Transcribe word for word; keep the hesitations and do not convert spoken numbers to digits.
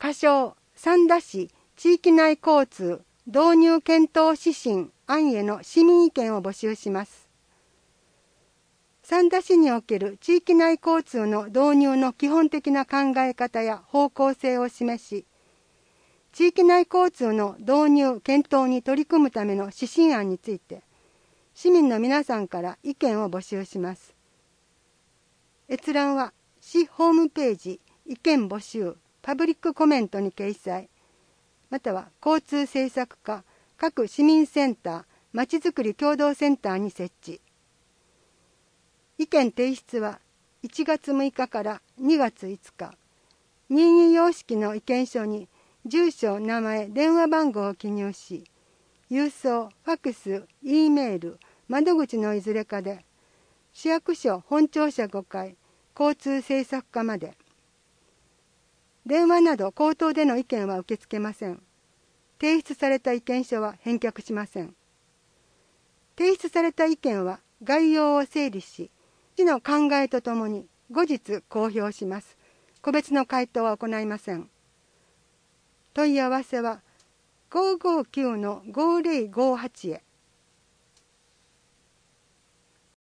仮称三田市地域内交通導入検討指針案への市民意見を募集します。三田市における地域内交通の導入の基本的な考え方や方向性を示し、地域内交通の導入検討に取り組むための指針案について、市民の皆さんから意見を募集します。閲覧は市ホームページ意見募集パブリックコメントに掲載、または交通政策課各市民センターまちづくり協同センターに設置。意見提出はいちがつむいかからにがついつか、任意様式の意見書に住所、名前、電話番号を記入し、郵送、ファックス、Eメール、窓口のいずれかで、市役所本庁舎ごかい、交通政策課まで。電話など口頭での意見は受け付けません。提出された意見書は返却しません。提出された意見は概要を整理し、市の考えとともに後日公表します。個別の回答は行いません。問い合わせはごーごーきゅうのごーぜろごーはちへ。